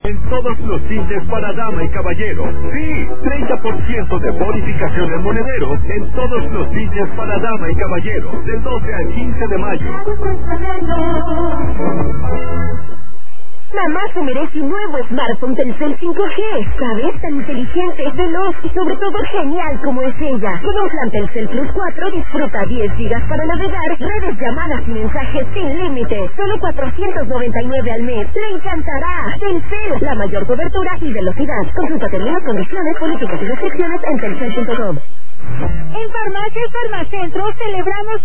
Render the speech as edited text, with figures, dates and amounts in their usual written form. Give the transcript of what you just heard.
En todos los tintes para dama y caballero. Sí, 30% de bonificación en monedero en todos los tintes para dama y caballero. Del 12 al 15 de mayo. Mamá se merece un nuevo smartphone Telcel 5G, ¿sabes? Tan inteligente, veloz y sobre todo genial como es ella. Con un plan Telcel Plus 4 disfruta 10 GB para navegar, redes, llamadas y mensajes sin límite. Solo 499 al mes. ¡Le encantará! Telcel, la mayor cobertura y velocidad. Consulta términos, condiciones, políticas y restricciones en telcel.com. En Farmacias Farmacentro celebramos